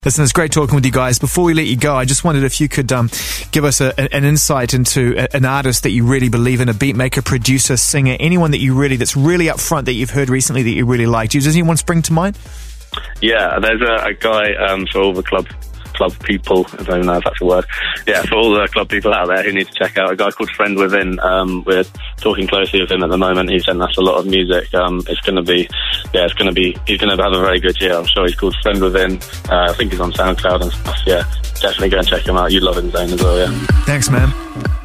Listen, it's great talking with you guys. Before we let you go, I just wondered if you could give us an insight into an artist that you really believe in, a beat maker, producer, singer, anyone that's really up front that you've heard recently that you really liked. Does anyone spring to mind? Yeah, there's a guy for all the club people, I don't even know if that's a word. Yeah, for all the club people out there who need to check out a guy called Friend Within. We're talking closely with him at the moment. He sent us a lot of music. He's going to have a very good year. I'm sure. He's called Friend Within. I think he's on SoundCloud and stuff. Yeah, definitely go and check him out. You'd love him, Zane, as well. Yeah. Thanks, man.